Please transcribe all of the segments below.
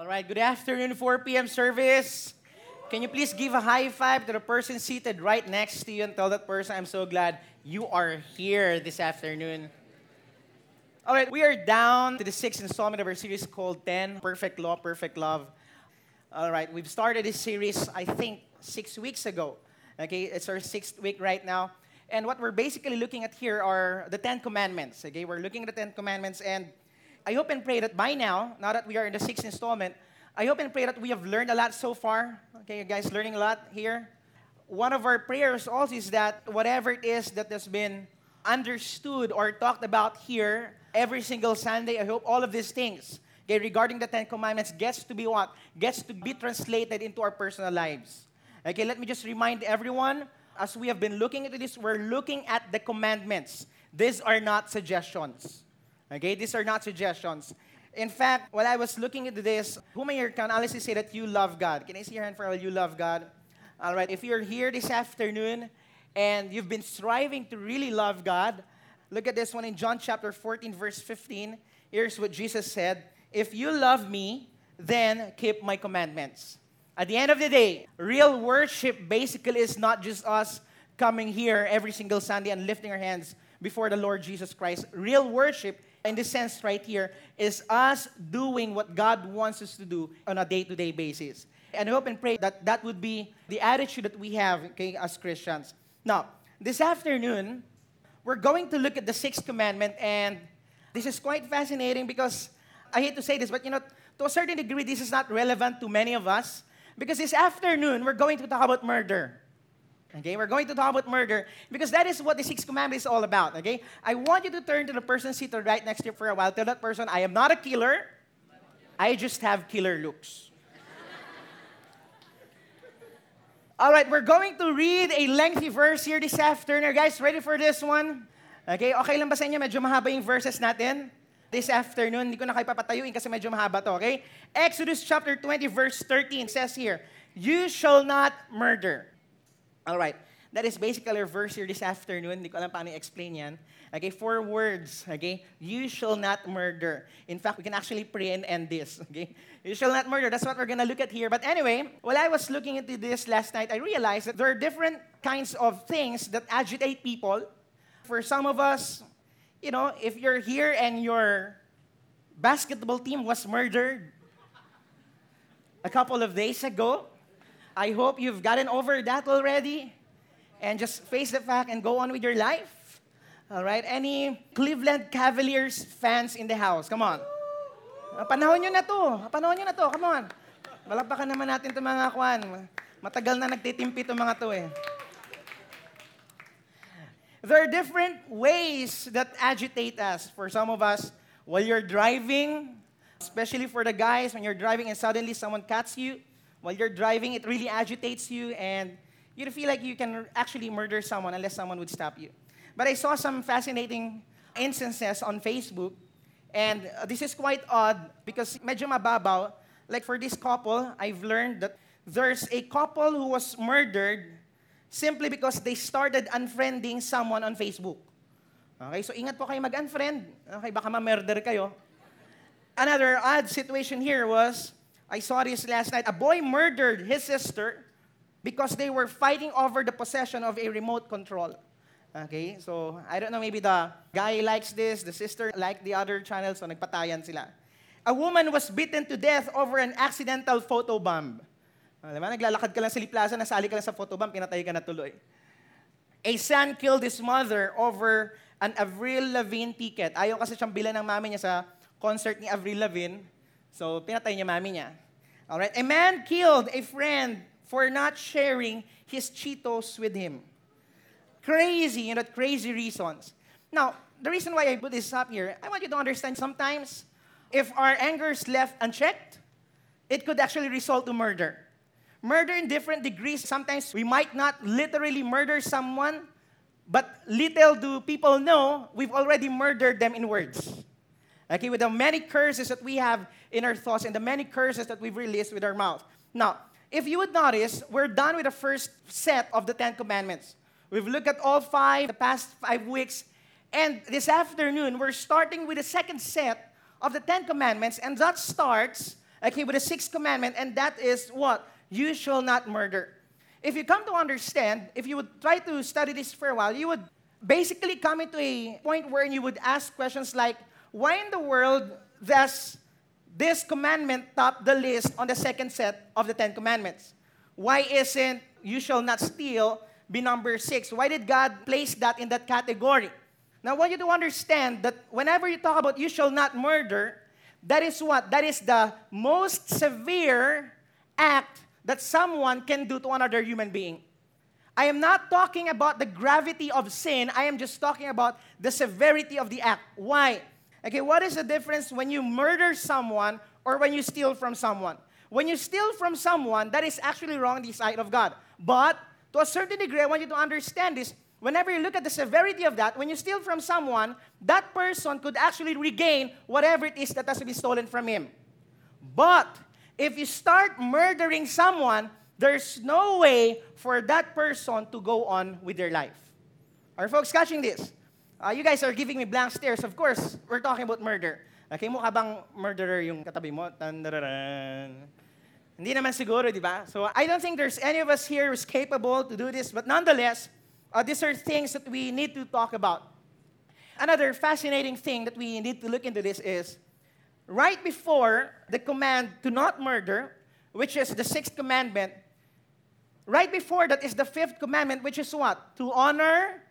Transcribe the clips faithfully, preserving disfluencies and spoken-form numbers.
right, good afternoon, four p.m. service. Can you please give a high five to the person seated right next to you and tell that person, I'm so glad you are here this afternoon. All right, we are down to the sixth installment of our series called ten, Perfect Law, Perfect Love. All right, we've started this series, I think, six weeks ago. Okay, it's our sixth week right now. And what we're basically looking at here are the Ten Commandments. Okay, we're looking at the Ten Commandments, and I hope and pray that by now, now that we are in the sixth installment, I hope and pray that we have learned a lot so far. Okay, you guys learning a lot here? One of our prayers also is that whatever it is that has been understood or talked about here every single Sunday, I hope all of these things, okay, regarding the Ten Commandments gets to be what? Gets to be translated into our personal lives. Okay, let me just remind everyone, as we have been looking into this, we're looking at the commandments. These are not suggestions. Okay, these are not suggestions. In fact, while I was looking into this, who may here can honestly say that you love God? Can I see your hand for all you love God? All right, if you're here this afternoon and you've been striving to really love God, look at this one in John chapter fourteen, verse fifteen. Here's what Jesus said, "If you love me, then keep my commandments." At the end of the day, real worship basically is not just us coming here every single Sunday and lifting our hands before the Lord Jesus Christ. Real worship, in this sense right here, is us doing what God wants us to do on a day-to-day basis. And I hope and pray that that would be the attitude that we have, okay, as Christians. Now, this afternoon, we're going to look at the sixth commandment, and this is quite fascinating because I hate to say this, but you know, to a certain degree, this is not relevant to many of us because this afternoon, we're going to talk about murder. Okay, we're going to talk about murder because that is what the sixth commandment is all about, okay? I want you to turn to the person seated right next to you for a while. Tell that person, I am not a killer. I just have killer looks. All right, we're going to read a lengthy verse here this afternoon. Are you guys ready for this one? Okay, okay lang ba sa inyo? Medyo mahaba yung verses natin this afternoon. Hindi ko na kayo papatayuin kasi medyo mahaba to, okay? Exodus chapter twenty, verse thirteen says here, "You shall not murder." All right, that is basically our verse here this afternoon. Hindi ko alam paano i-explain yan. Okay, four words, okay? You shall not murder. In fact, we can actually pray and end this, okay? You shall not murder. That's what we're going to look at here. But anyway, while I was looking into this last night, I realized that there are different kinds of things that agitate people. For some of us, you know, if you're here and your basketball team was murdered a couple of days ago, I hope you've gotten over that already and just face the fact and go on with your life. All right? Any Cleveland Cavaliers fans in the house? Come on. Panahon nyo na to. Panahon nyo na to. Come on. Malakpakan naman natin itong mga kwan. Matagal na nagtitimpi itong mga to eh. There are different ways that agitate us. For some of us, while you're driving, especially for the guys, when you're driving and suddenly someone cuts you, while you're driving, it really agitates you, and you feel like you can actually murder someone unless someone would stop you. But I saw some fascinating instances on Facebook, and uh, this is quite odd because medyo mababaw. Like for this couple, I've learned that there's a couple who was murdered simply because they started unfriending someone on Facebook. Okay, so ingat po kayo mag-unfriend. Okay, baka ma-murder kayo. Another odd situation here was, I saw this last night. A boy murdered his sister because they were fighting over the possession of a remote control. Okay, so I don't know, maybe the guy likes this, the sister liked the other channel, so nagpatayan sila. A woman was beaten to death over an accidental photobomb. Alam mo, naglalakad ka lang sa Liplaza, nasali ka lang sa photobomb, pinatay ka na tuloy. A son killed his mother over an Avril Lavigne ticket. Ayaw kasi siyang bilan ng mami niya sa concert ni Avril Lavigne. So, pinatay niya mami niya. All right. A man killed a friend for not sharing his Cheetos with him. Crazy, you know, crazy reasons. Now, the reason why I put this up here, I want you to understand sometimes if our anger is left unchecked, it could actually result to murder. Murder in different degrees. Sometimes we might not literally murder someone, but little do people know we've already murdered them in words. Okay, with the many curses that we have in our thoughts and the many curses that we've released with our mouth. Now, if you would notice, we're done with the first set of the Ten Commandments. We've looked at all five the past five weeks. And this afternoon, we're starting with the second set of the Ten Commandments. And that starts okay, with the sixth commandment, and that is what? You shall not murder. If you come to understand, if you would try to study this for a while, you would basically come into a point where you would ask questions like, why in the world does this commandment top the list on the second set of the Ten Commandments? Why isn't you shall not steal be number six? Why did God place that in that category? Now, I want you to understand that whenever you talk about you shall not murder, that is what? That is the most severe act that someone can do to another human being. I am not talking about the gravity of sin. I am just talking about the severity of the act. Why? Okay, what is the difference when you murder someone or when you steal from someone? When you steal from someone, that is actually wrong in the sight of God. But to a certain degree, I want you to understand this. Whenever you look at the severity of that, when you steal from someone, that person could actually regain whatever it is that has been stolen from him. But if you start murdering someone, there's no way for that person to go on with their life. Are folks catching this? Uh, you guys are giving me blank stares. Of course, we're talking about murder. Okay, mukha bang murderer yung katabi mo? Tandararan. Hindi naman siguro, di ba? So I don't think there's any of us here who's capable to do this. But nonetheless, uh, these are things that we need to talk about. Another fascinating thing that we need to look into this is, right before the command to not murder, which is the sixth commandment, right before that is the fifth commandment, which is what? To honor,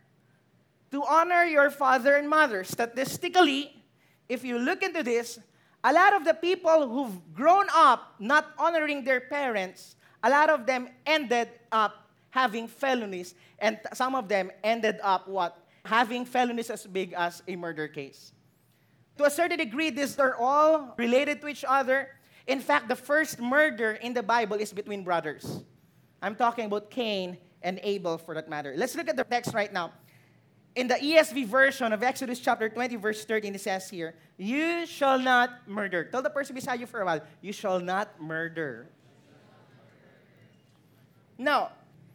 to honor your father and mother. Statistically, if you look into this, a lot of the people who've grown up not honoring their parents, a lot of them ended up having felonies, and some of them ended up what? Having felonies as big as a murder case. To a certain degree, these are all related to each other. In fact, the first murder in the Bible is between brothers. I'm talking about Cain and Abel for that matter. Let's look at the text right now. In the E S V version of Exodus chapter twenty, verse thirteen, it says here, you shall not murder. Tell the person beside you for a while, you shall not murder. Now,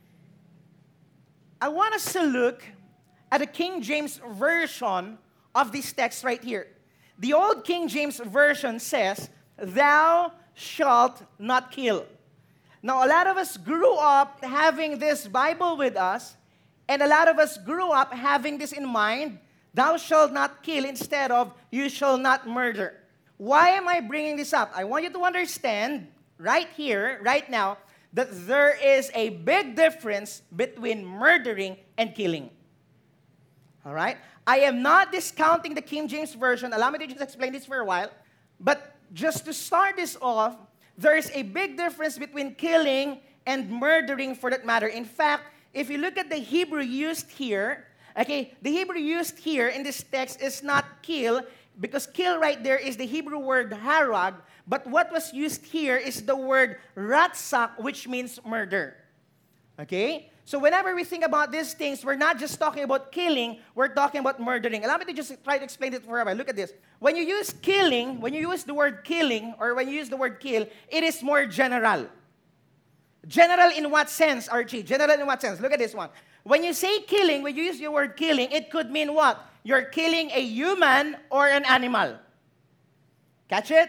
I want us to look at the King James version of this text right here. The old King James version says, thou shalt not kill. Now, a lot of us grew up having this Bible with us, and a lot of us grew up having this in mind, thou shalt not kill instead of you shall not murder. Why am I bringing this up? I want you to understand right here, right now, that there is a big difference between murdering and killing. All right? I am not discounting the King James Version. Allow me to just explain this for a while. But just to start this off, there is a big difference between killing and murdering for that matter. In fact, if you look at the Hebrew used here, okay, the Hebrew used here in this text is not kill, because kill right there is the Hebrew word harag, but what was used here is the word ratsak, which means murder. Okay? So whenever we think about these things, we're not just talking about killing, we're talking about murdering. Allow me to just try to explain it for a while. Look at this. When you use killing, when you use the word killing, or when you use the word kill, it is more general. General in what sense, Archie? General in what sense? Look at this one. When you say killing, when you use the word killing, it could mean what? You're killing a human or an animal. Catch it?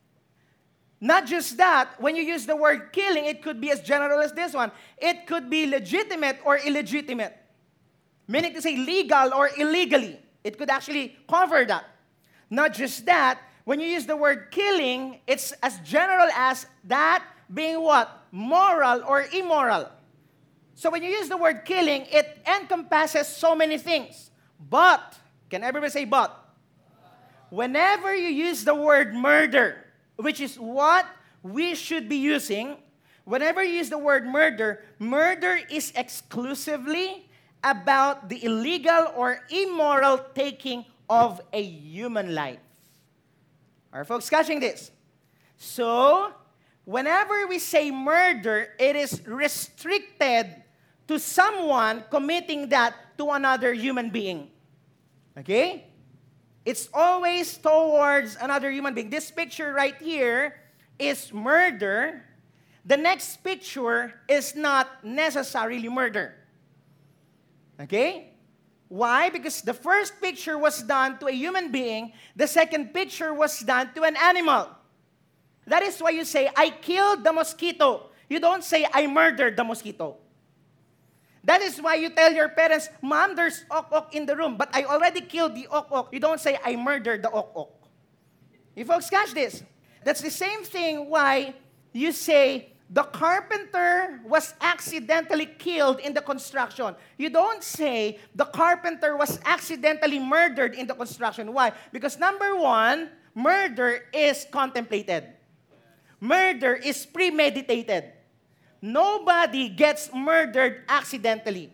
Not just that, when you use the word killing, it could be as general as this one. It could be legitimate or illegitimate. Meaning to say legal or illegally. It could actually cover that. Not just that, when you use the word killing, it's as general as that being what? Moral or immoral. So when you use the word killing, it encompasses so many things. But, can everybody say but? Whenever you use the word murder, which is what we should be using, whenever you use the word murder, murder is exclusively about the illegal or immoral taking of a human life. Are folks catching this? So, whenever we say murder, it is restricted to someone committing that to another human being. Okay? It's always towards another human being. This picture right here is murder. The next picture is not necessarily murder. Okay? Why? Because the first picture was done to a human being. The second picture was done to an animal. That is why you say, I killed the mosquito. You don't say, I murdered the mosquito. That is why you tell your parents, Mom, there's ok-ok in the room, but I already killed the ok-ok. You don't say, I murdered the ok-ok. You folks catch this? That's the same thing why you say, the carpenter was accidentally killed in the construction. You don't say, the carpenter was accidentally murdered in the construction. Why? Because number one, murder is contemplated. Murder is premeditated. Nobody gets murdered accidentally.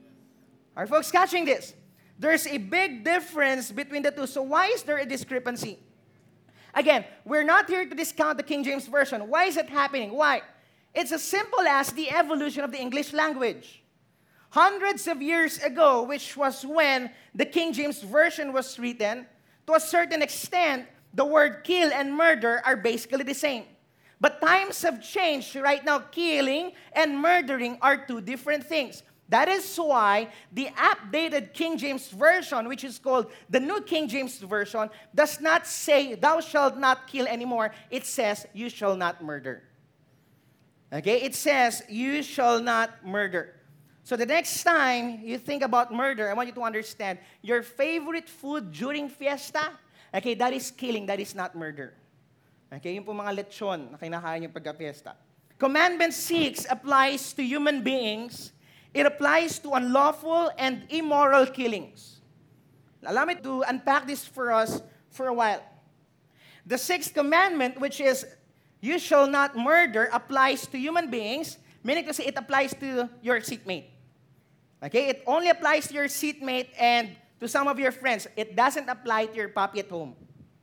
Are folks catching this? There's a big difference between the two. So why is there a discrepancy? Again, we're not here to discount the King James Version. Why is it happening? Why? It's as simple as the evolution of the English language. Hundreds of years ago, which was when the King James Version was written, to a certain extent, the word kill and murder are basically the same. But times have changed. Right now, killing and murdering are two different things. That is why the updated King James Version, which is called the New King James Version, does not say, thou shalt not kill anymore. It says, you shall not murder. Okay? It says, you shall not murder. So the next time you think about murder, I want you to understand, your favorite food during fiesta, okay, that is killing, that is not murder. Okay, yung po mga lechon na kinakain yung pagka-fiesta. Commandment six applies to human beings. It applies to unlawful and immoral killings. Allow me to unpack this for us for a while. The sixth commandment, which is, you shall not murder, applies to human beings, meaning to say it applies to your seatmate. Okay, it only applies to your seatmate and to some of your friends. It doesn't apply to your puppy at home.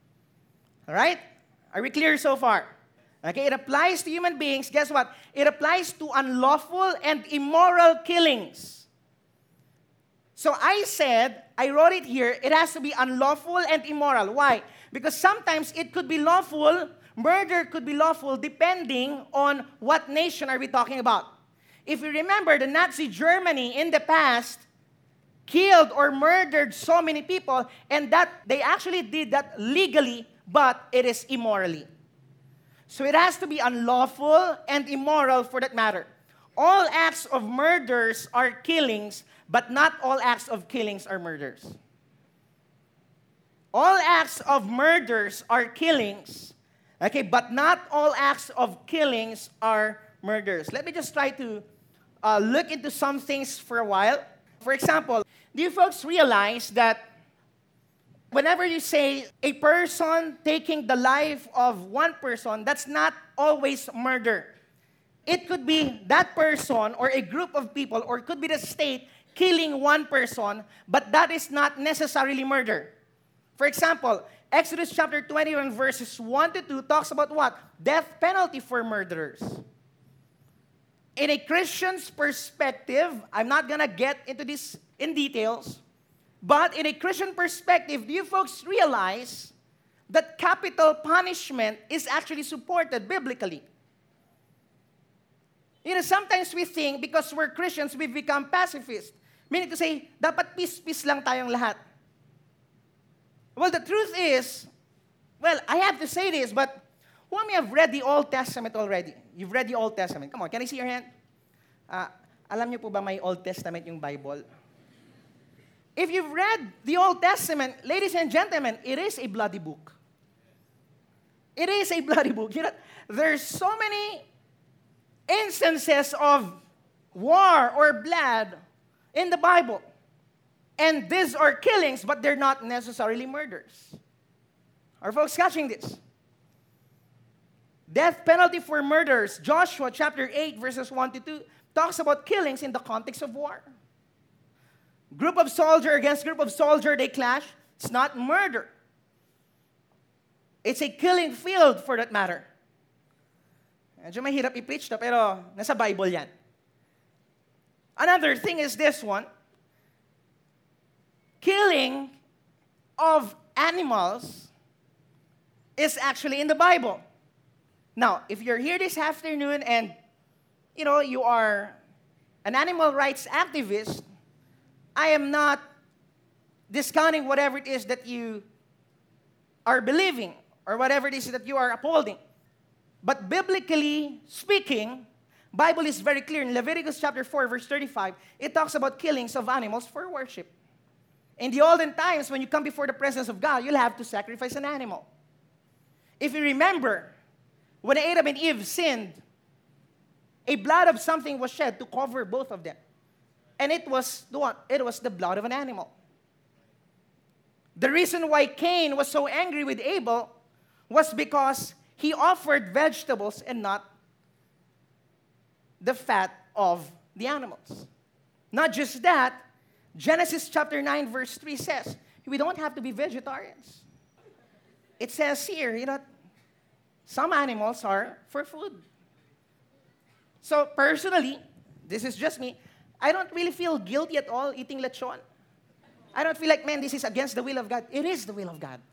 All right? Are we clear so far? Okay, it applies to human beings. Guess what? It applies to unlawful and immoral killings. So I said, I wrote it here, it has to be unlawful and immoral. Why? Because sometimes it could be lawful, murder could be lawful, depending on what nation are we talking about. If you remember, the Nazi Germany in the past killed or murdered so many people, and that they actually did that legally, but it is immorally. So it has to be unlawful and immoral for that matter. All acts of murders are killings, but not all acts of killings are murders. All acts of murders are killings, okay, but not all acts of killings are murders. Let me just try to uh, look into some things for a while. For example, do you folks realize that whenever you say a person taking the life of one person, that's not always murder. It could be that person or a group of people, or it could be the state killing one person, but that is not necessarily murder. For example, Exodus chapter twenty-one, verses one to two talks about what? Death penalty for murderers. In a Christian's perspective, I'm not going to get into this in details, but in a Christian perspective, do you folks realize that capital punishment is actually supported biblically? You know, sometimes we think because we're Christians, we become pacifists. Meaning to say, dapat peace-peace lang tayong lahat. Well, the truth is, well, I have to say this, but who of you have read the Old Testament already? You've read the Old Testament. Come on, can I see your hand? Uh, alam niyo po ba may Old Testament yung Bible? If you've read the Old Testament, ladies and gentlemen, it is a bloody book. It is a bloody book. You know, there's so many instances of war or blood in the Bible. And these are killings, but they're not necessarily murders. Are folks catching this? Death penalty for murders. Joshua chapter eight, verses one to two, talks about killings in the context of war. Group of soldier against group of soldier, they clash. It's not murder. It's a killing field for that matter. Medyo mahirap i-preach to, pero nasa Bible yan. Another thing is this one. Killing of animals is actually in the Bible. Now, if you're here this afternoon and, you know, you are an animal rights activist, I am not discounting whatever it is that you are believing or whatever it is that you are upholding. But biblically speaking, Bible is very clear. In Leviticus chapter four, verse thirty-five, it talks about killings of animals for worship. In the olden times, when you come before the presence of God, you'll have to sacrifice an animal. If you remember, when Adam and Eve sinned, a blood of something was shed to cover both of them. And it was the what? It was the blood of an animal. The reason why Cain was so angry with Abel was because he offered vegetables and not the fat of the animals. Not just that, Genesis chapter nine verse three says, we don't have to be vegetarians. It says here, you know, some animals are for food. So personally, this is just me, I don't really feel guilty at all eating lechon. I don't feel like, man, this is against the will of God. It is the will of God.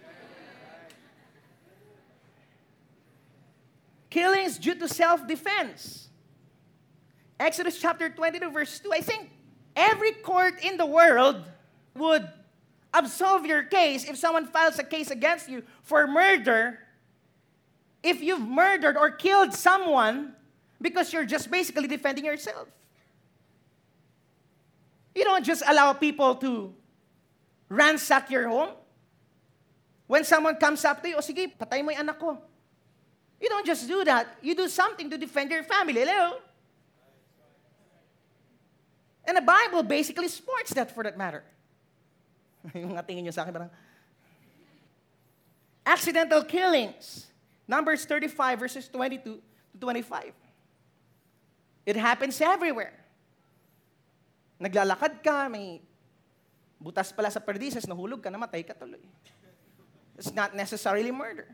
Killings due to self-defense. Exodus chapter twenty-two, verse two. I think every court in the world would absolve your case if someone files a case against you for murder, if you've murdered or killed someone because you're just basically defending yourself. You don't just allow people to ransack your home. When someone comes up to you, oh sige, patay mo yung anak ko. You don't just do that. You do something to defend your family. Hello? And the Bible basically supports that for that matter. Yung nga tingin nyo sa akin, parang, accidental killings. Numbers thirty-five, verses twenty-two to twenty-five. It happens everywhere. Naglalakad ka, may butas pala sa perdisas, nahulog ka, namatay ka tuloy. It's not necessarily murder.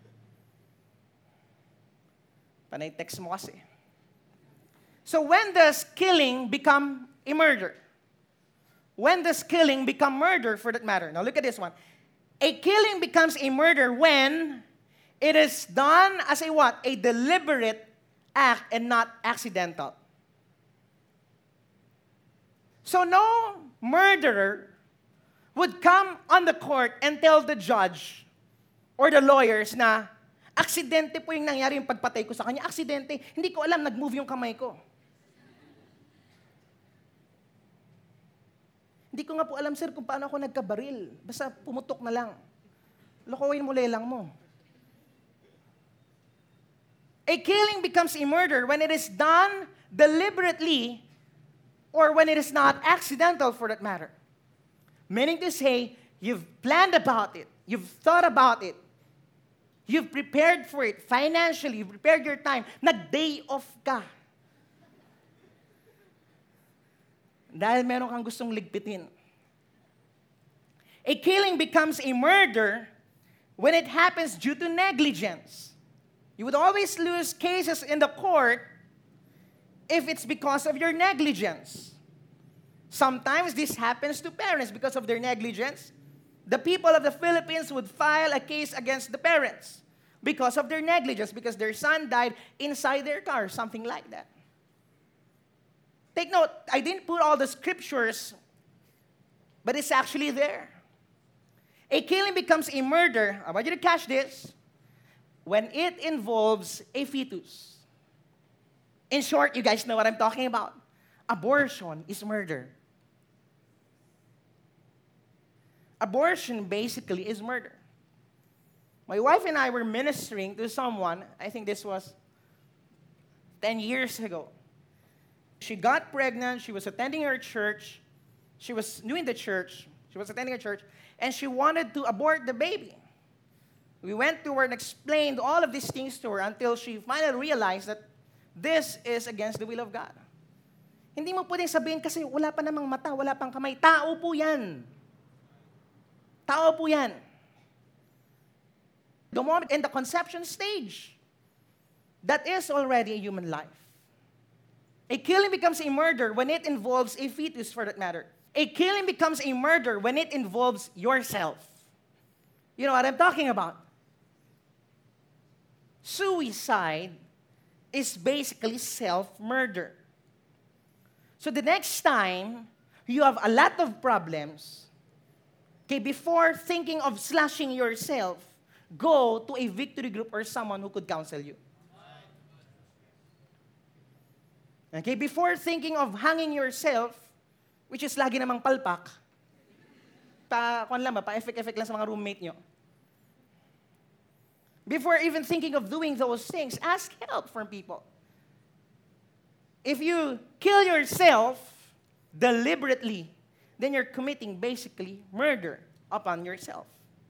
Panay text mo kasi. So when does killing become a murder? When does killing become murder for that matter? Now look at this one. A killing becomes a murder when it is done as a what? A deliberate act and not accidental. So no murderer would come on the court and tell the judge or the lawyers na, aksidente po yung nangyari yung pagpatay ko sa kanya. Aksidente. Hindi ko alam, nag-move yung kamay ko. Hindi ko nga po alam, sir, kung paano ako nagkabaril. Basta pumutok na lang. Lokohin mo, lelang mo. A killing becomes a murder when it is done deliberately or when it is not accidental for that matter. Meaning to say, you've planned about it. You've thought about it. You've prepared for it financially. You've prepared your time. Nag-day off ka. Dahil meron kang gustong ligpitin. A killing becomes a murder when it happens due to negligence. You would always lose cases in the court if it's because of your negligence. Sometimes this happens to parents because of their negligence. The people of the Philippines would file a case against the parents because of their negligence, because their son died inside their car, something like that. Take note, I didn't put all the scriptures, but it's actually there. A killing becomes a murder, I want you to catch this, when it involves a fetus. In short, you guys know what I'm talking about. Abortion is murder. Abortion basically is murder. My wife and I were ministering to someone, I think this was ten years ago. She got pregnant, she was attending her church, she was new in the church, she was attending a church, and she wanted to abort the baby. We went to her and explained all of these things to her until she finally realized that this is against the will of God. Hindi mo pwedeng sabihin kasi wala pa namang mata, wala pang kamay. Tao po yan. Tao po yan. The moment in the conception stage, that is already a human life. A killing becomes a murder when it involves a fetus, for that matter. A killing becomes a murder when it involves yourself. You know what I'm talking about? Suicide is basically self-murder. So the next time you have a lot of problems, okay, before thinking of slashing yourself, go to a victory group or someone who could counsel you. Okay, before thinking of hanging yourself, which is lagi namang palpak, pa, kung lang ba, pa-effect-effect lang sa mga roommate nyo. Before even thinking of doing those things, ask help from people. If you kill yourself deliberately, then you're committing basically murder upon yourself.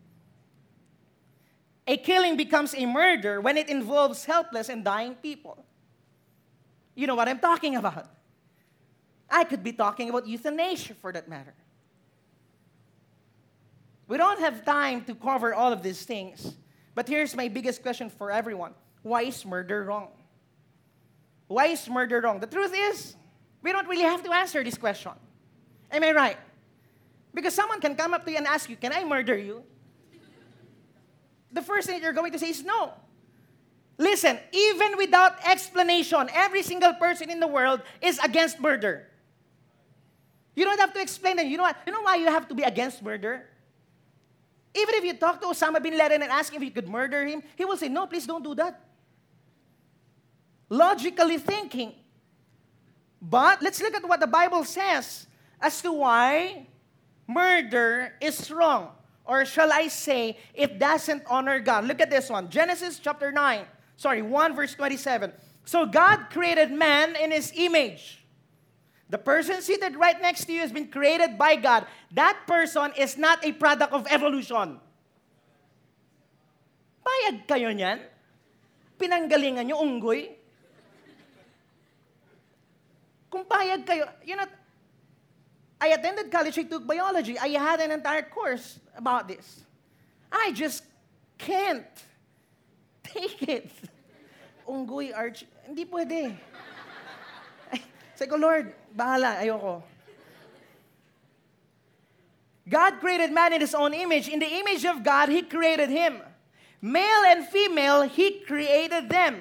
A killing becomes a murder when it involves helpless and dying people. You know what I'm talking about. I could be talking about euthanasia for that matter. We don't have time to cover all of these things. But here's my biggest question for everyone. Why is murder wrong? Why is murder wrong? The truth is, we don't really have to answer this question. Am I right? Because someone can come up to you and ask you, can I murder you? The first thing you're going to say is no. Listen, even without explanation, every single person in the world is against murder. You don't have to explain them. You know what? You know why you have to be against murder? Even if you talk to Osama bin Laden and ask him if you could murder him, he will say, no, please don't do that. Logically thinking. But let's look at what the Bible says as to why murder is wrong. Or shall I say, it doesn't honor God. Look at this one. Genesis chapter nine. Sorry, one verse twenty-seven. So God created man in His image. The person seated right next to you has been created by God. That person is not a product of evolution. Payag kayo niyan? Pinanggalingan niyo unggoy? Kung payag kayo, you know, I attended college, I took biology. I had an entire course about this. I just can't take it. Unggoy, arch, hindi pwede. Say ko, Lord, bahala, ayoko. God created man in His own image. In the image of God, He created him. Male and female, He created them.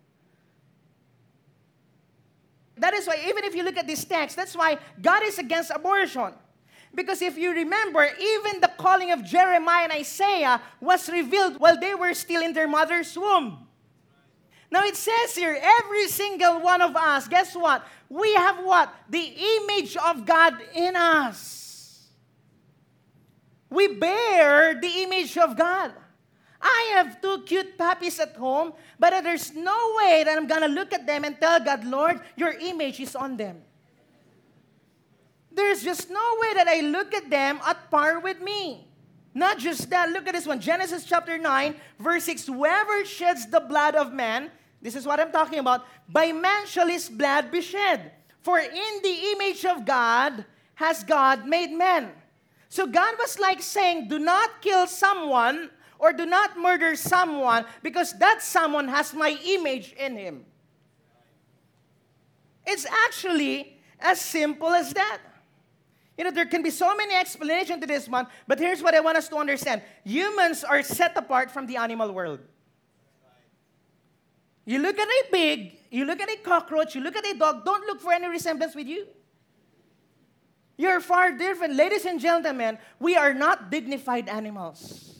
That is why, even if you look at this text, that's why God is against abortion. Because if you remember, even the calling of Jeremiah and Isaiah was revealed while they were still in their mother's womb. Now it says here, every single one of us, guess what? We have what? The image of God in us. We bear the image of God. I have two cute puppies at home, but there's no way that I'm going to look at them and tell God, Lord, your image is on them. There's just no way that I look at them at par with me. Not just that, look at this one. Genesis chapter nine, verse six. Whoever sheds the blood of man, this is what I'm talking about, by man shall his blood be shed. For in the image of God has God made man. So God was like saying, do not kill someone or do not murder someone because that someone has my image in him. It's actually as simple as that. You know, there can be so many explanations to this one, but here's what I want us to understand. Humans are set apart from the animal world. You look at a pig, you look at a cockroach, you look at a dog, don't look for any resemblance with you. You're far different. Ladies and gentlemen, we are not dignified animals.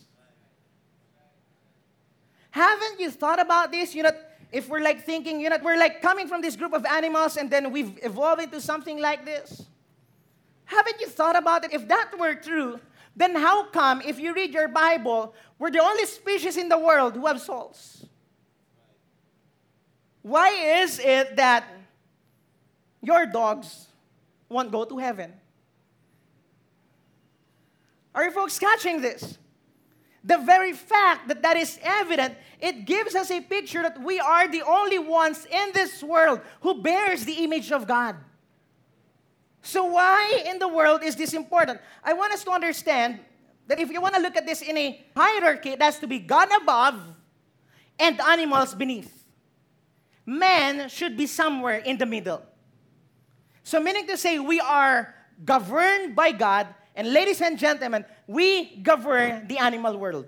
Haven't you thought about this? You know, if we're like thinking, you know, we're like coming from this group of animals and then we've evolved into something like this. Haven't you thought about it? If that were true, then how come, if you read your Bible, we're the only species in the world who have souls? Why is it that your dogs won't go to heaven? Are you folks catching this? The very fact that that is evident, it gives us a picture that we are the only ones in this world who bears the image of God. So why in the world is this important? I want us to understand that if you want to look at this in a hierarchy, it has to be God above and animals beneath. Man should be somewhere in the middle. So meaning to say we are governed by God, and ladies and gentlemen, we govern the animal world.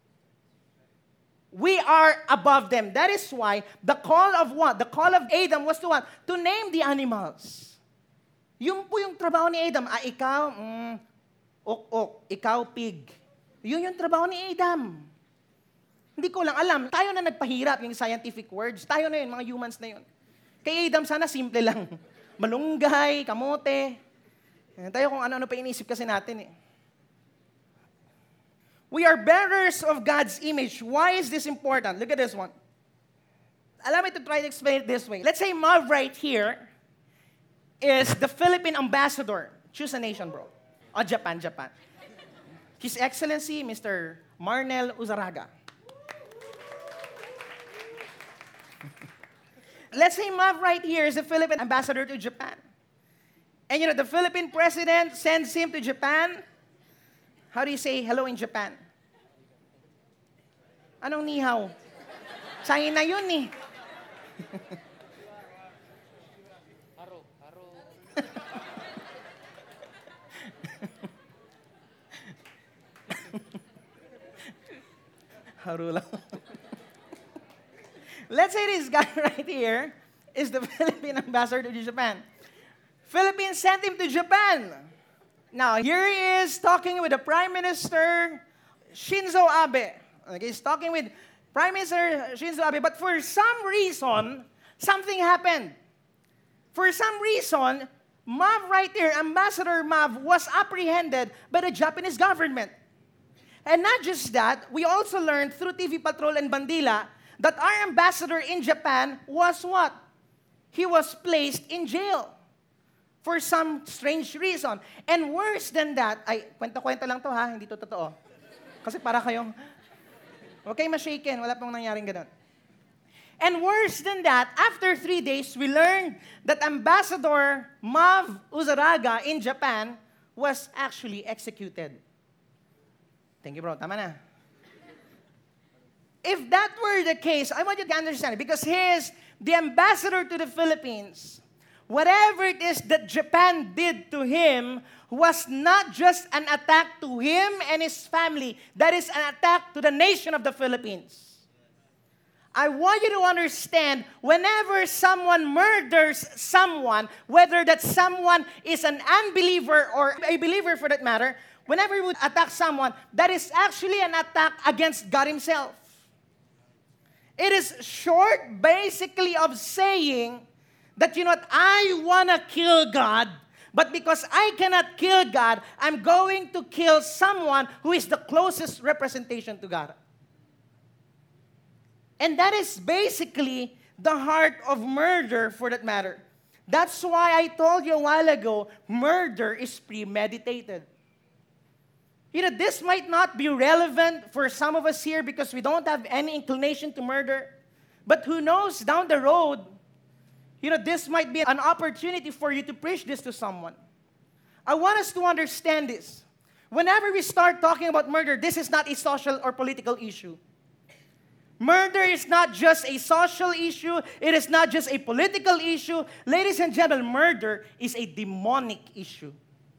We are above them. That is why the call of what? The call of Adam was to what? To name the animals. Yung po yung trabaho ni Adam. Ah, ikaw, mm, ok-ok. Ikaw, pig. Yun yung trabaho ni Adam. Hindi ko lang alam. Tayo na nagpahirap yung scientific words. Tayo na yun, mga humans na yun. Kay Adam, sana simple lang. Malunggay, kamote. Yan tayo kung ano-ano pa inisip kasi natin eh. We are bearers of God's image. Why is this important? Look at this one. Allow me to try to explain it this way. Let's say Mav right here is the Philippine ambassador. Choose a nation, bro. Oh, Japan, Japan. His Excellency, Mister Marnel Uzaraga. Let's say Mav right here is the Philippine ambassador to Japan. And you know, the Philippine president sends him to Japan. How do you say hello in Japan? Anong ni hao? China yun eh. Haro, haro. Haro lang. Let's say this guy right here is the Philippine ambassador to Japan. Philippines sent him to Japan. Now, here he is talking with the Prime Minister Shinzo Abe. Okay, he's talking with Prime Minister Shinzo Abe, but for some reason, something happened. For some reason, Mav right here, Ambassador Mav, was apprehended by the Japanese government. And not just that, we also learned through T V Patrol and Bandila that our ambassador in Japan was what? He was placed in jail for some strange reason. And worse than that, ay, kwento-kwento lang to ha, hindi to totoo. Kasi para kayong, okay, ma-shaken, wala pong nangyaring ganun. And worse than that, after three days, we learned that Ambassador Mav Uzaraga in Japan was actually executed. Thank you, bro. Tama na. If that were the case, I want you to understand it, because he is the ambassador to the Philippines. Whatever it is that Japan did to him was not just an attack to him and his family. That is an attack to the nation of the Philippines. I want you to understand, whenever someone murders someone, whether that someone is an unbeliever or a believer for that matter, whenever you would attack someone, that is actually an attack against God Himself. It is short, basically, of saying that, you know what, I want to kill God, but because I cannot kill God, I'm going to kill someone who is the closest representation to God. And that is basically the heart of murder for that matter. That's why I told you a while ago, murder is premeditated. You know, this might not be relevant for some of us here because we don't have any inclination to murder. But who knows, down the road, you know, this might be an opportunity for you to preach this to someone. I want us to understand this. Whenever we start talking about murder, this is not a social or political issue. Murder is not just a social issue. It is not just a political issue. Ladies and gentlemen, murder is a demonic issue.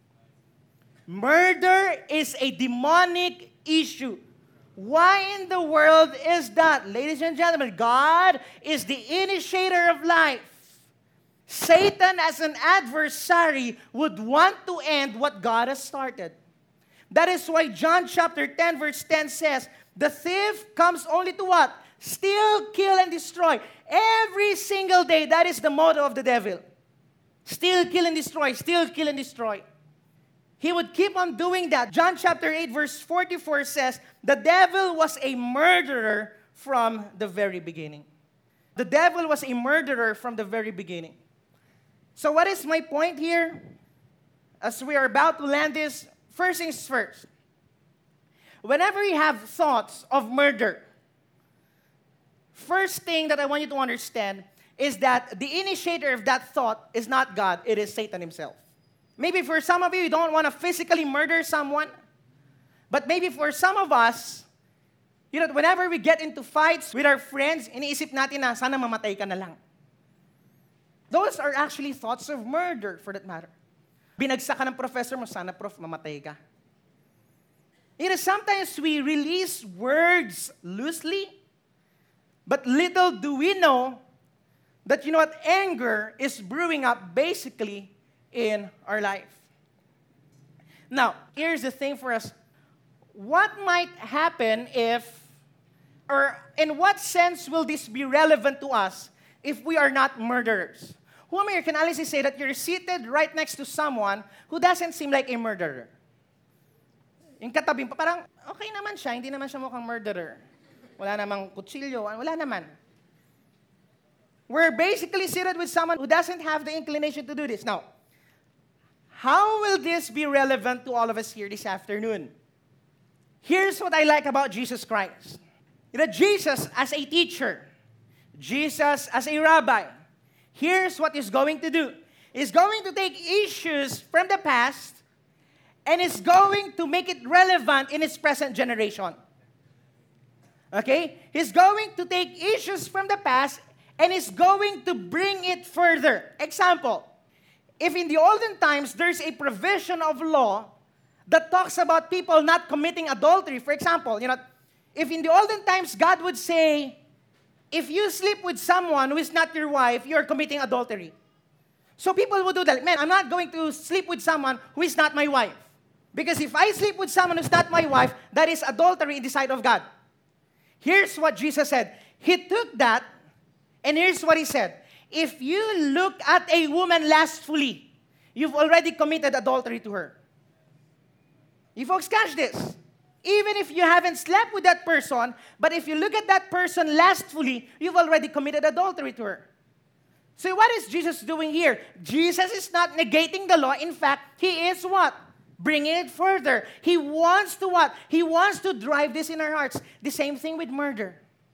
Murder is a demonic issue. Why in the world is that? Ladies and gentlemen, God is the initiator of life. Satan, as an adversary, would want to end what God has started. That is why John chapter ten, verse ten says, the thief comes only to what? Steal, kill, and destroy. Every single day, that is the motto of the devil. Steal, kill, and destroy. Steal, kill, and destroy. He would keep on doing that. John chapter eight, verse forty-four says, the devil was a murderer from the very beginning. The devil was a murderer from the very beginning. So what is my point here? As we are about to land this, first things first. Whenever you have thoughts of murder, first thing that I want you to understand is that the initiator of that thought is not God, it is Satan himself. Maybe for some of you, you don't want to physically murder someone, but maybe for some of us, you know, whenever we get into fights with our friends, iniisip natin na, sana mamatay ka na lang. Those are actually thoughts of murder, for that matter. Binagsak ka ng professor mo, sana prof, mamatay ka. You know, sometimes we release words loosely, but little do we know that, you know what, anger is brewing up basically in our life. Now, here's the thing for us. What might happen if, or in what sense will this be relevant to us if we are not murderers? Who am I? Can honestly say that you're seated right next to someone who doesn't seem like a murderer? Yung katabi, parang okay naman siya, hindi naman siya mukhang murderer. Wala namang kutsilyo, wala naman. We're basically seated with someone who doesn't have the inclination to do this. Now, how will this be relevant to all of us here this afternoon? Here's what I like about Jesus Christ. That Jesus as a teacher, Jesus as a rabbi, here's what he's going to do. He's going to take issues from the past and is going to make it relevant in his present generation. Okay? He's going to take issues from the past and is going to bring it further. Example, if in the olden times there's a provision of law that talks about people not committing adultery, for example, you know, if in the olden times God would say, if you sleep with someone who is not your wife, you're committing adultery. So people would do that. Man, I'm not going to sleep with someone who is not my wife. Because if I sleep with someone who's not my wife, that is adultery in the sight of God. Here's what Jesus said. He took that, and here's what he said. If you look at a woman lustfully, you've already committed adultery to her. You folks catch this. Even if you haven't slept with that person, but if you look at that person lustfully, you've already committed adultery to her. So what is Jesus doing here? Jesus is not negating the law. In fact, he is what? Bringing it further. He wants to what? He wants to drive this in our hearts. The same thing with murder.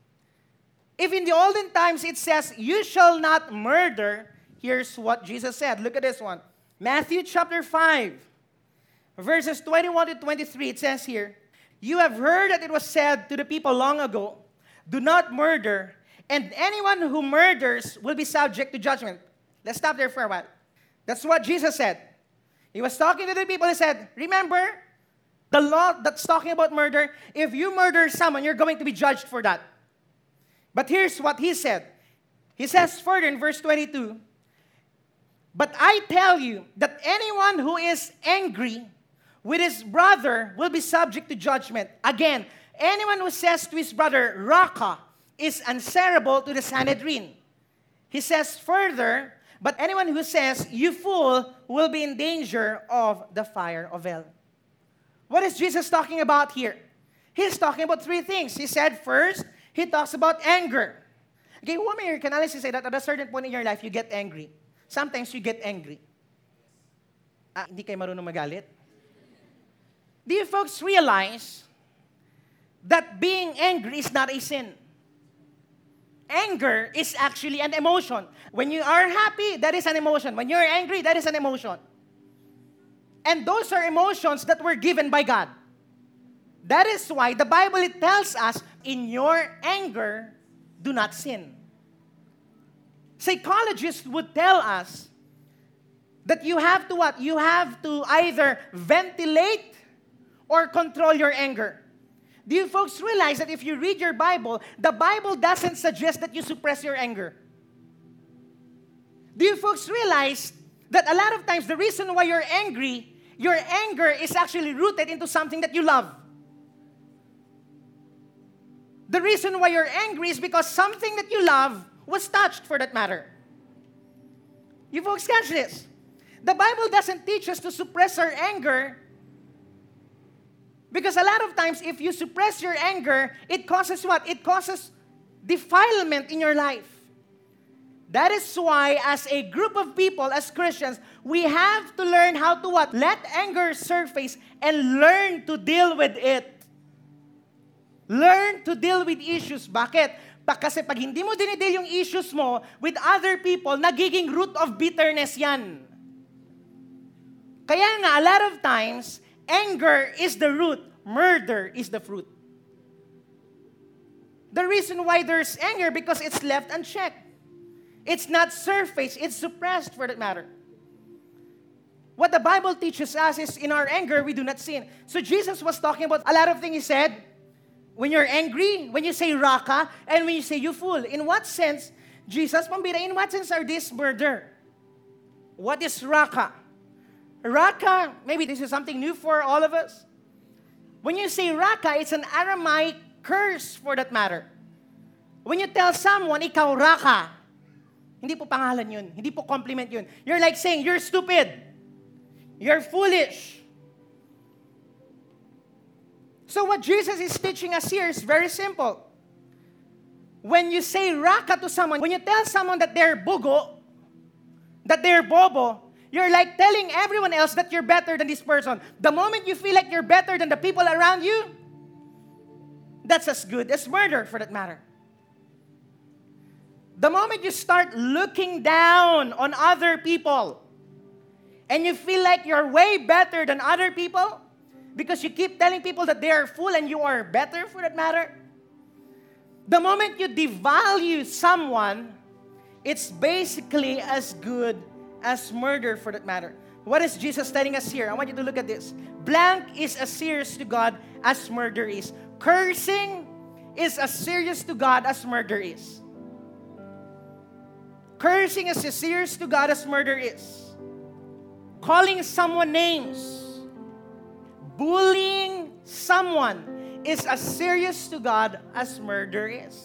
If in the olden times it says, you shall not murder, here's what Jesus said. Look at this one. Matthew chapter five, verses twenty-one to twenty-three, it says here, you have heard that it was said to the people long ago, do not murder, and anyone who murders will be subject to judgment. Let's stop there for a while. That's what Jesus said. He was talking to the people. He said, remember, the law that's talking about murder, if you murder someone, you're going to be judged for that. But here's what he said. He says further in verse twenty-two, but I tell you that anyone who is angry with his brother will be subject to judgment. Again, anyone who says to his brother, Raka, is answerable to the Sanhedrin. He says further, but anyone who says, you fool, will be in danger of the fire of hell. What is Jesus talking about here? He's talking about three things. He said first, he talks about anger. Okay, who here can honestly say that at a certain point in your life, you get angry. Sometimes you get angry. Ah, hindi kayo marunong magalit? Do you folks realize that being angry is not a sin? Anger is actually an emotion. When you are happy, that is an emotion. When you're angry, that is an emotion. And those are emotions that were given by God. That is why the Bible, it tells us, in your anger, do not sin. Psychologists would tell us that you have to what? You have to either ventilate or control your anger. Do you folks realize that if you read your Bible, the Bible doesn't suggest that you suppress your anger? Do you folks realize that a lot of times the reason why you're angry, your anger is actually rooted into something that you love? The reason why you're angry is because something that you love was touched, for that matter. You folks catch this? The Bible doesn't teach us to suppress our anger, because a lot of times if you suppress your anger, it causes what? It causes defilement in your life. That is why as a group of people, as Christians, we have to learn how to what? Let anger surface and learn to deal with it. Learn to deal with issues. Bakit? Pa, kasi pag hindi mo dinidil yung issues mo with other people, nagiging root of bitterness yan. Kaya nga, a lot of times, anger is the root. Murder is the fruit. The reason why there's anger, because it's left unchecked. It's not surfaced. It's suppressed, for that matter. What the Bible teaches us is in our anger, we do not sin. So Jesus was talking about a lot of things. He said, when you're angry, when you say raka, and when you say you fool. In what sense, Jesus, pambira, in what sense are this murder? What is raka? Raka, maybe this is something new for all of us. When you say raka, it's an Aramaic curse, for that matter. When you tell someone, ikaw raka, Hindi po pangalan yun. Hindi po compliment yun. You're like saying, you're stupid. You're foolish. So what Jesus is teaching us here is very simple. When you say raka to someone, when you tell someone that they're bugo, that they're bobo, you're like telling everyone else that you're better than this person. The moment you feel like you're better than the people around you, that's as good as murder for that matter. The moment you start looking down on other people and you feel like you're way better than other people because you keep telling people that they are fool and you are better for that matter, the moment you devalue someone, it's basically as good as murder for that matter. What is Jesus telling us here? I want you to look at this. Blank is as serious to God as murder is. Cursing is as serious to God as murder is. Cursing is as serious to God as murder is. Calling someone names, bullying someone is as serious to God as murder is.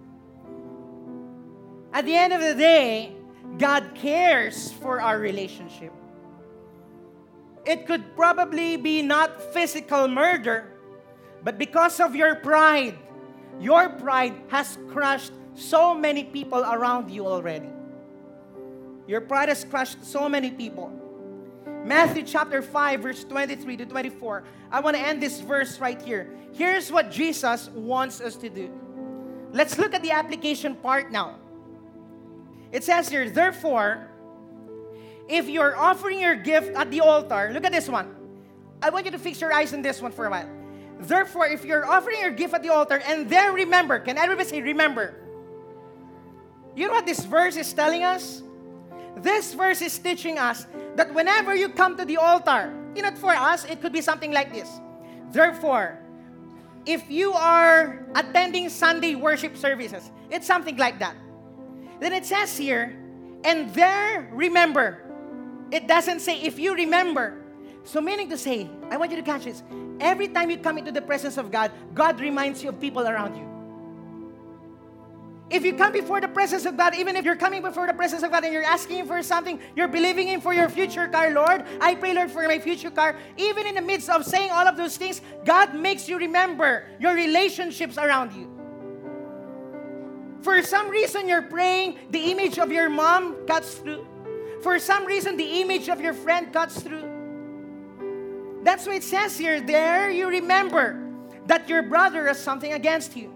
At the end of the day, God cares for our relationship. It could probably be not physical murder, but because of your pride, your pride has crushed so many people around you already. Your pride has crushed so many people. Matthew chapter five, verse twenty-three to twenty-four. I want to end this verse right here. Here's what Jesus wants us to do. Let's look at the application part now. It says here, therefore, if you're offering your gift at the altar, look at this one. I want you to fix your eyes on this one for a while. Therefore, if you're offering your gift at the altar, and then remember, can everybody say remember? You know what this verse is telling us? This verse is teaching us that whenever you come to the altar, you know, for us, it could be something like this. Therefore, if you are attending Sunday worship services, it's something like that. Then it says here, and there remember. It doesn't say if you remember. So meaning to say, I want you to catch this. Every time you come into the presence of God, God reminds you of people around you. If you come before the presence of God, even if you're coming before the presence of God and you're asking Him for something, you're believing Him for your future car, Lord, I pray, Lord, for my future car. Even in the midst of saying all of those things, God makes you remember your relationships around you. For some reason, you're praying, the image of your mom cuts through. For some reason, the image of your friend cuts through. That's what it says here. There you remember that your brother has something against you.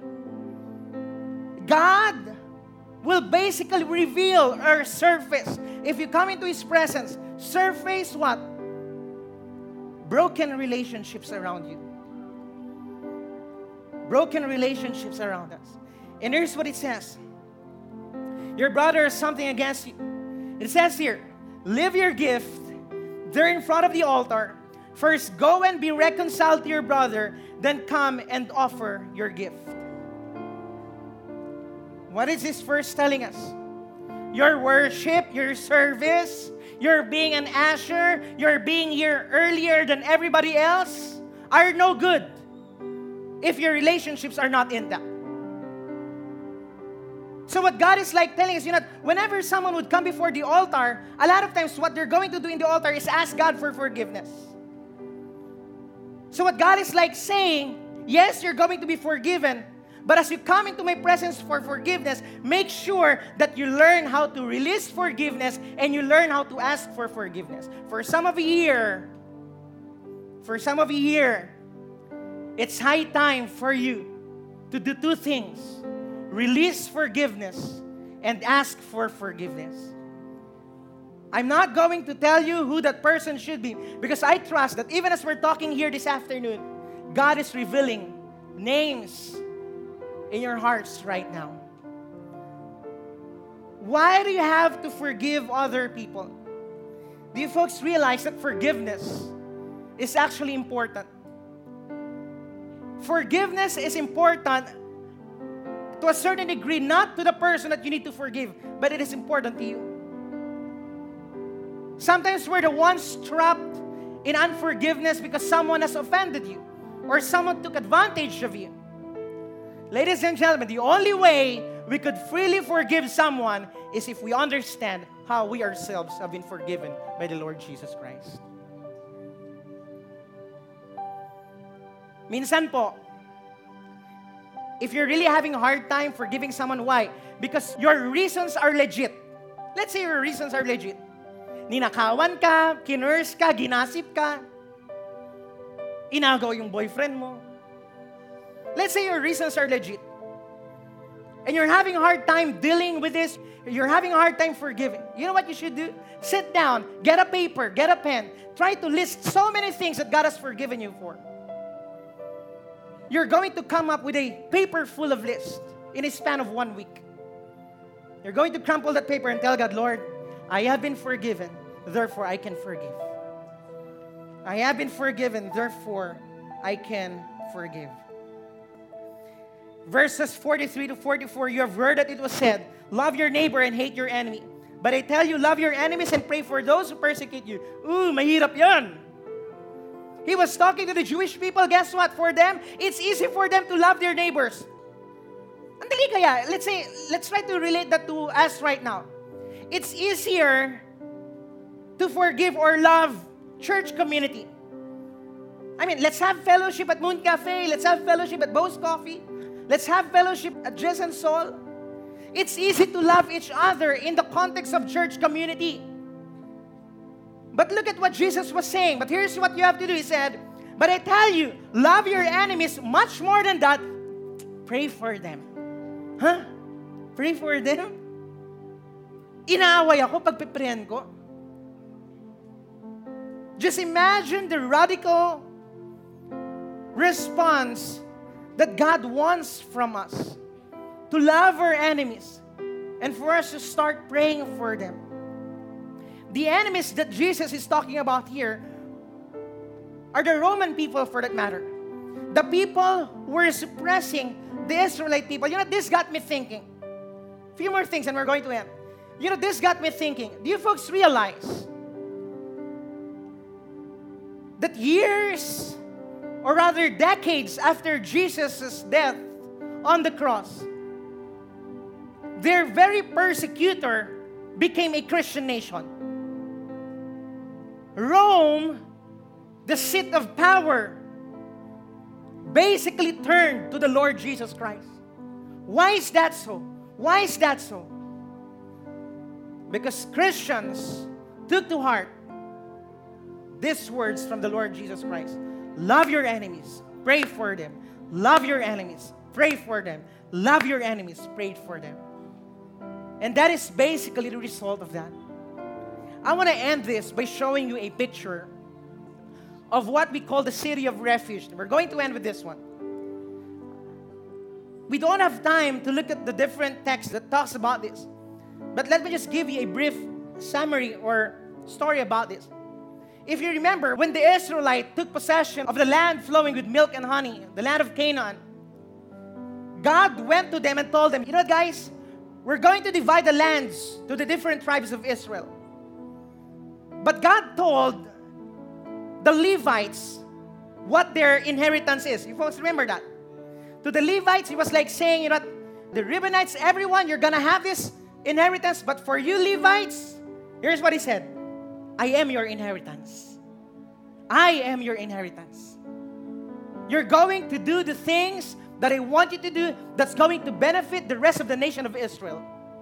God will basically reveal or surface. If you come into His presence, surface what? Broken relationships around you. Broken relationships around us. And here's what it says. Your brother has something against you. It says here, leave your gift there in front of the altar. First, go and be reconciled to your brother, then come and offer your gift. What is this verse telling us? Your worship, your service, your being an usher, your being here earlier than everybody else are no good if your relationships are not intact. So what God is like telling us, you know, whenever someone would come before the altar, a lot of times what they're going to do in the altar is ask God for forgiveness. So what God is like saying, yes, you're going to be forgiven, but as you come into my presence for forgiveness, make sure that you learn how to release forgiveness and you learn how to ask for forgiveness. For some of you here, for some of you here, it's high time for you to do two things. Release forgiveness and ask for forgiveness. I'm not going to tell you who that person should be because I trust that even as we're talking here this afternoon, God is revealing names in your hearts right now. Why do you have to forgive other people? Do you folks realize that forgiveness is actually important? Forgiveness is important to a certain degree, not to the person that you need to forgive, but it is important to you. Sometimes we're the ones trapped in unforgiveness because someone has offended you or someone took advantage of you. Ladies and gentlemen, the only way we could freely forgive someone is if we understand how we ourselves have been forgiven by the Lord Jesus Christ. Minsan po, if you're really having a hard time forgiving someone, why? Because your reasons are legit. Let's say your reasons are legit. Ninakawan ka, kinurse ka, ginasip ka, inagaw yung boyfriend mo. Let's say your reasons are legit. And you're having a hard time dealing with this. You're having a hard time forgiving. You know what you should do? Sit down, get a paper, get a pen. Try to list so many things that God has forgiven you for. You're going to come up with a paper full of lists in a span of one week. You're going to crumple that paper and tell God, Lord, I have been forgiven, therefore I can forgive. I have been forgiven, therefore I can forgive. Verses forty-three to forty-four, you have heard that it was said, love your neighbor and hate your enemy. But I tell you, love your enemies and pray for those who persecute you. Ooh, mahirap yan. He was talking to the Jewish people. Guess what? For them, it's easy for them to love their neighbors. Andali kaya, let's say, let's try to relate that to us right now. It's easier to forgive or love church community. I mean, let's have fellowship at Moon Cafe. Let's have fellowship at Bo's Coffee. Let's have fellowship at Jess and Sol. It's easy to love each other in the context of church community. But look at what Jesus was saying. But here's what you have to do. He said, but I tell you, love your enemies. Much more than that, pray for them. Huh? Pray for them? Inaaway ako pag piprayan ko. Just imagine the radical response that God wants from us, to love our enemies and for us to start praying for them. The enemies that Jesus is talking about here are the Roman people, for that matter. The people who were suppressing the Israelite people. You know, this got me thinking. A few more things and we're going to end. You know, this got me thinking. Do you folks realize that years, or rather decades after Jesus' death on the cross, their very persecutor became a Christian nation? Rome, the seat of power, basically turned to the Lord Jesus Christ. Why is that so? Why is that so? Because Christians took to heart these words from the Lord Jesus Christ. Love your enemies, pray for them. Love your enemies, pray for them. Love your enemies, pray for them. And that is basically the result of that. I want to end this by showing you a picture of what we call the city of refuge. We're going to end with this one. We don't have time to look at the different texts that talks about this. But let me just give you a brief summary or story about this. If you remember, when the Israelites took possession of the land flowing with milk and honey, the land of Canaan, God went to them and told them, you know what, guys? We're going to divide the lands to the different tribes of Israel. But God told the Levites what their inheritance is. You folks remember that? To the Levites, He was like saying, you know what? The Reubenites, everyone, you're going to have this inheritance. But for you Levites, here's what He said. I am your inheritance. I am your inheritance. You're going to do the things that I want you to do that's going to benefit the rest of the nation of Israel.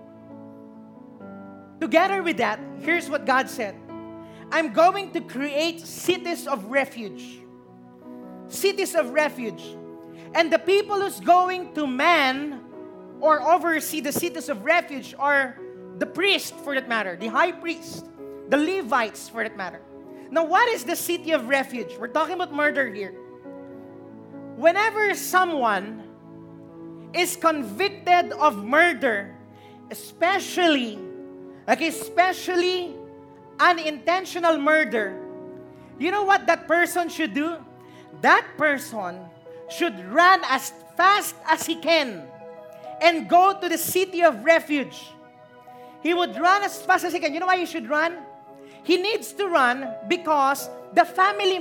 Together with that, here's what God said. I'm going to create cities of refuge. Cities of refuge. And the people who's going to man or oversee the cities of refuge are the priest, for that matter, the high priest. The Levites, for that matter. Now, what is the city of refuge? We're talking about murder here. Whenever someone is convicted of murder, especially, okay, especially unintentional murder, you know what that person should do? That person should run as fast as he can and go to the city of refuge. He would run as fast as he can. You know why he should run? He needs to run because the family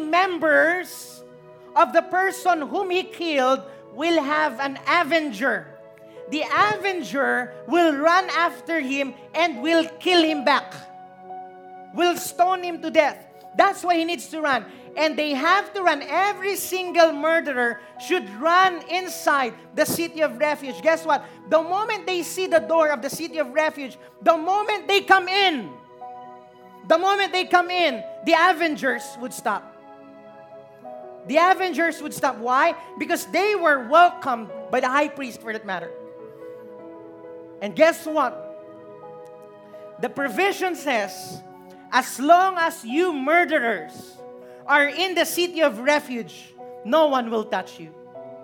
members of the person whom he killed will have an avenger. the avenger will run after him and will kill him back. Will stone him to death. That's why he needs to run. And they have to run. Every single murderer should run inside the city of refuge. Guess what? The moment they see the door of the city of refuge, the moment they come in, the moment they come in, the avengers would stop. The avengers would stop. Why? Because they were welcomed by the high priest, for that matter. And guess what? The provision says, as long as you murderers are in the city of refuge, no one will touch you.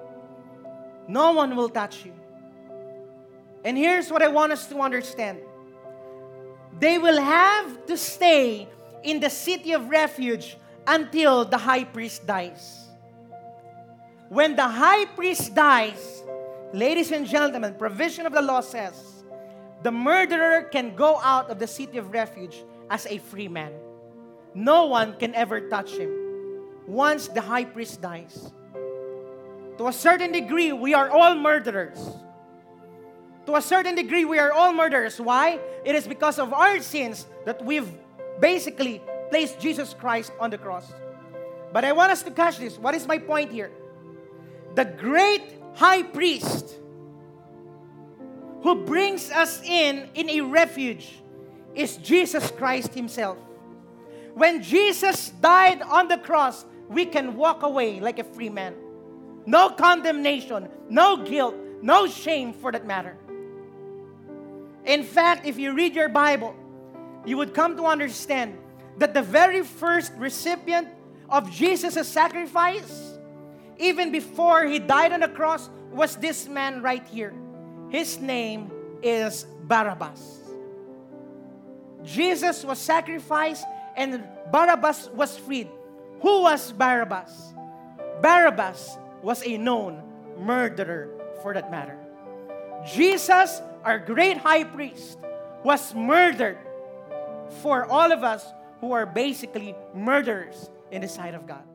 No one will touch you. And here's what I want us to understand. They will have to stay in the city of refuge until the high priest dies. When the high priest dies, ladies and gentlemen, provision of the law says, the murderer can go out of the city of refuge as a free man. No one can ever touch him once the high priest dies. To a certain degree, we are all murderers. To a certain degree, we are all murderers. Why? It is because of our sins that we've basically placed Jesus Christ on the cross. But I want us to catch this. What is my point here? The great high priest who brings us in in a refuge is Jesus Christ himself. When Jesus died on the cross, we can walk away like a free man. No condemnation, no guilt, no shame for that matter. In fact, if you read your Bible, you would come to understand that the very first recipient of Jesus' sacrifice, even before he died on the cross, was this man right here. His name is Barabbas. Jesus was sacrificed and Barabbas was freed. Who was Barabbas? Barabbas was a known murderer for that matter. Jesus, our great high priest, was murdered for all of us who are basically murderers in the sight of God.